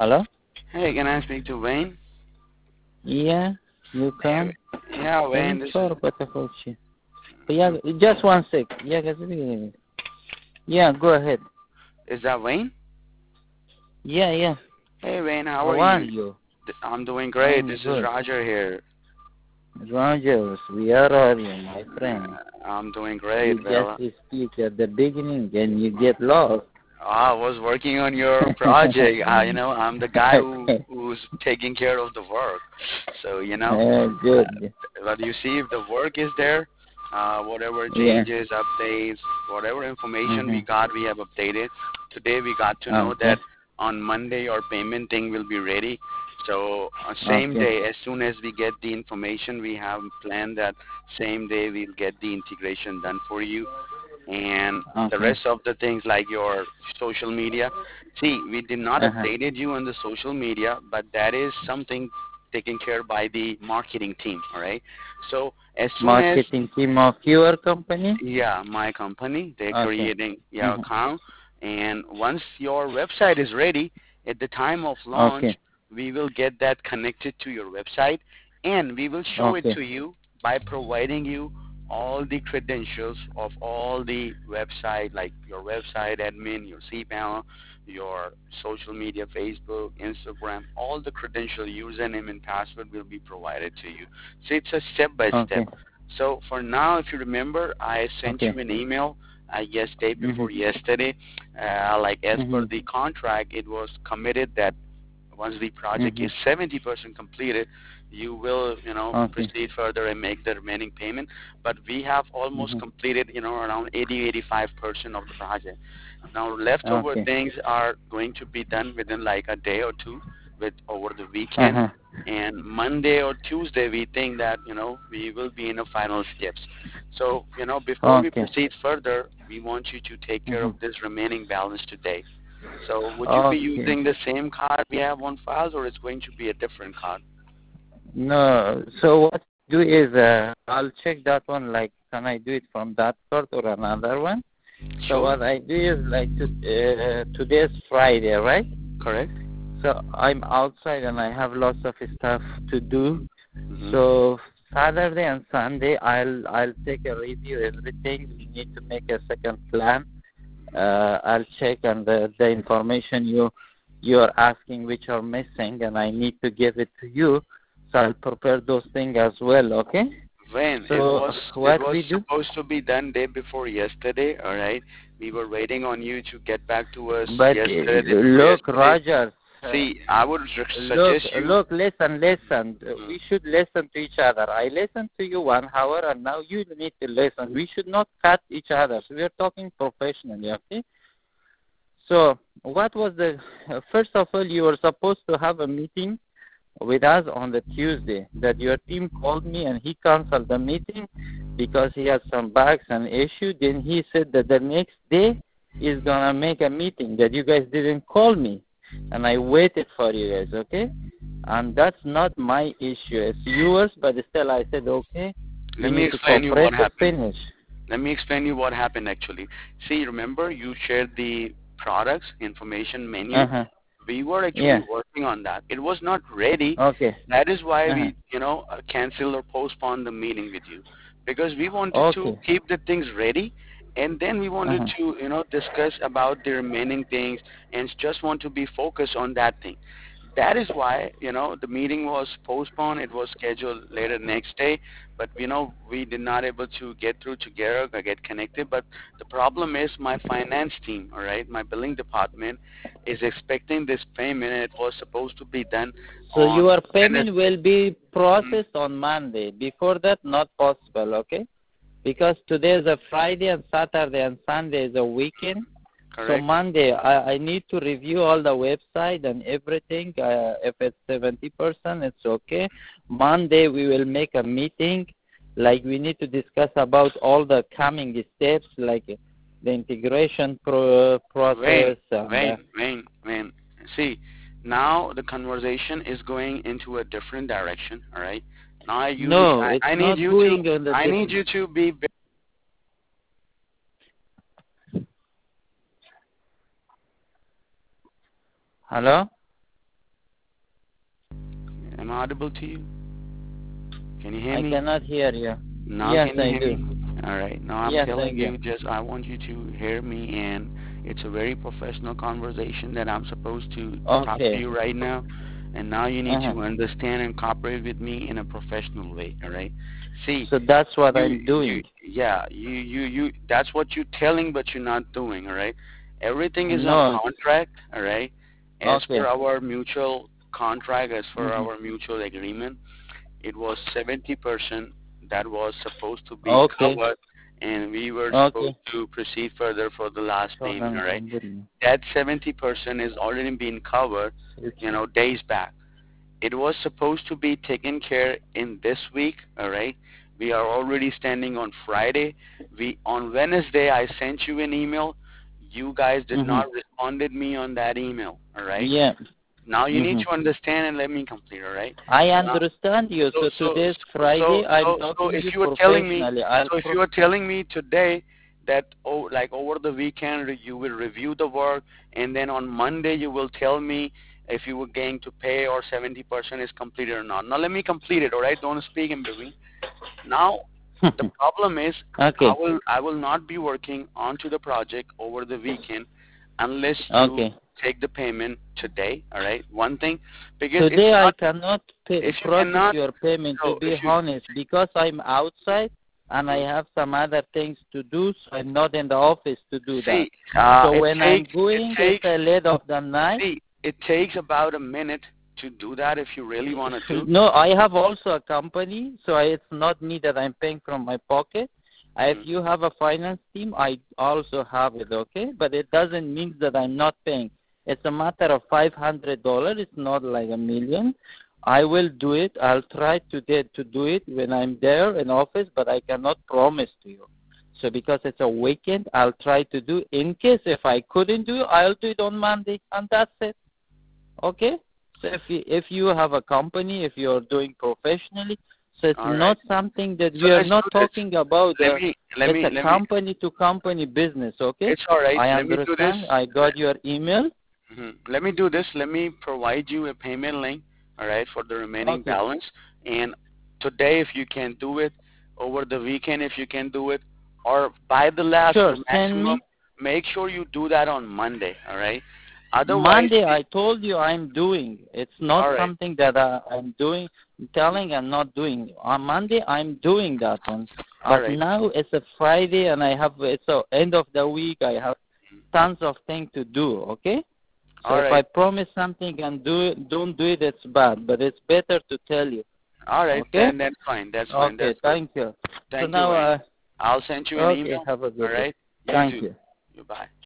Hello? Hey, can I speak to Wayne? Yeah, you Hey, can. yeah, Wayne, Can this is. sure بتاخدش. Yeah, just one sec. Yeah, yeah, go ahead. Is that Wayne? Yeah, yeah. Hey, Wayne, how are How are you? you? I'm doing great. I'm This is good. Roger here. Rogers, where are you, my friend? I'm doing You great. just Well, speak at the beginning and you get lost. I was working on your project. I'm the guy who's taking care of the work. So, Good. but you see, if the work is there, whatever Yeah. changes, updates, whatever information we Mhm. got, we have updated. Today we got to know Okay. that on Monday our payment thing will be ready. So on same Okay. day, as soon as we get the information, we have planned that same day we'll get the integration done for you, and the Okay. rest of the things like your social media. See, we did not Uh-huh. updated you on the social media, but that is something taken care by the marketing team. All right. So as soon as, Marketing team of your company? yeah, my company, they're Okay. creating your Mhm. account, and once your website is ready, at the time of launch, Okay. we will get that connected to your website, and we will show it Okay. to you by providing you all the credentials of all the website, like your website admin, your cPanel, your social media, Facebook, Instagram, all the credential, username and password will be provided to you. So it's a step by step. Okay. So for now, if you remember, I sent Okay. you an email, I guess day Mhm. before yesterday. Like as per Mhm. the contract, it was committed that once the project is Mhm. 70% completed, you will, Okay. proceed further and make the remaining payment. But we have almost Mhm. completed, around 80-85% of the project. Now leftover Okay. things are going to be done within like a day or two, with over the weekend. Uh-huh. And Monday or Tuesday, we think that we will be in the final steps. So before we Okay. proceed further, we want you to take care Mhm. of this remaining balance today. So would you be Okay. using the same card we have on files, or it's going to be a different card? No. So what I do is I'll check that one. Like, can I do it from that card or another one? So Sure. what I do is like today's Friday, right? Correct. So I'm outside and I have lots of stuff to do. Mhm. So Saturday and Sunday I'll take a review everything. We need to make a second plan. I'll check and the information you're asking which are missing and I need to give it to you. So I'll prepare those things as well, okay? When it So was it what was we do? supposed to be done day before yesterday, all right? We were waiting on you to get back to us But yesterday, day before look, yesterday. Rogers, See, I would look, suggest you. listen. Mhm. We should listen to each other. I listened to you 1 hour, and now you need to listen. We should not cut each other. We are talking professionally, okay? So, what was the first of all? You were supposed to have a meeting with us on the Tuesday. That your team called me and he canceled the meeting because he had some bugs and issue. Then he said that the next day he's gonna make a meeting. That you guys didn't call me, and I waited for you guys. Okay, and that's not my issue. It's yours, but still I said okay. Let You me need to explain you what cooperate to happened. finish. Let me explain you what happened actually. See, remember you shared the products information Uh menu. huh. We were actually Yeah. working on that. It was not ready. Okay. That is why Uh huh. we, cancel or postpone the meeting with you, because we wanted to Okay. keep the things ready, and then we Uh wanted huh. to, discuss about the remaining things and just want to be focused on that thing. That is why, the meeting was postponed. It was scheduled later next day, but we did not able to get through together or get connected. But the problem is my finance team, all right, my billing department is expecting this payment, and it was supposed to be done So on your payment Wednesday. will be Mhm. processed on Monday. Before that, not possible, okay? Because today is a Friday and Saturday and Sunday is a weekend. So Correct. Monday, I need to review all the website and everything. If it's 70%, it's okay. Monday, we will make a meeting. Like we need to discuss about all the coming steps, like the integration Wayne, process. And Wayne. See, now the conversation is going into a different direction. All right. Now no, it's I need not you to going on the I need different. you to be. Hello? audible to you? Can you hear I me? cannot hear you. Now Yes, can you I hear do. me? All right. Now I'm Yes, I telling do. you, just I want you to hear me, and it's a very professional conversation that I'm supposed to talk to Okay. you right now. And now you need Uh-huh. to understand and cooperate with me in a professional way. All right. See, So that's what you I'm doing. yeah, you. That's what you're telling, but you're not doing. All right. Everything is on No. contract. All right. As per Okay. our mutual contract, as per Mm-hmm. our mutual agreement, it was 70% that was supposed to be Okay. covered, and we were supposed Okay. to proceed further for the last Hold payment. on. All right, I'm getting that 70% is already been covered, it. days back. It was supposed to be taken care in this week. All right, we are already standing on Friday. We on Wednesday I sent you an email. You guys did Mm-hmm. not responded me on that email. All right. Yeah. Now you need Mm-hmm. to understand and let me complete. All right. I Now, understand you. so So so today's so Friday. I'm so talking if you you were telling me, professionally. if you were telling me today that like over the weekend you will review the work, and then on Monday you will tell me if you were going to pay or 70% is completed or not. Now let me complete it. All right, don't speak in between. Now the problem is Okay. I will not be working onto the project over the weekend unless you Okay. take the payment today. All right, one thing, because it's Today I not, cannot if you process cannot, your payment, to so if be you honest, because I'm outside and I mhm. have some other things to do, so I'm not in the office to do that. See, So it when I'm takes going, it's a late of the night. see, it takes about a minute to do that if you really wanted to. No, I have also a company, so it's not me that I'm paying from my pocket. If Mhm. you have a finance team, I also have it, okay? But it doesn't mean that I'm not paying. It's a matter of $500. It's not like a million. I will do it. I'll try to do it when I'm there in office, but I cannot promise to you. So because it's a weekend, I'll try to do. In case if I couldn't do, I'll do it on Monday, and that's it. Okay? So if you have a company, if you're doing professionally, so it's All right. not something that So we are let's not do this. talking about. Let It's me a let me. company to company business. Okay? It's all right. I Let me do this. understand. I got your email. Let me do this. Let me provide you a payment link. All right, for the remaining Okay. balance. And today, if you can do it, over the weekend, if you can do it, or by the last Sure. or Send maximum, me. make sure you do that on Monday. All right. Otherwise, Monday, I told you I'm doing. It's not all right. something that I'm doing, telling and not doing. On Monday, I'm doing that one. All But right. now it's a Friday and it's the end of the week. I have tons of things to do, okay? So All if I right. promise something and don't do it, it's bad. But it's better to tell you, All right. okay? Then that's fine. That's fine. Okay, That's good. thank you. So Thank you now, very much. I'll send you an okay, email. have a All good day. right. You Thank too. you. Goodbye.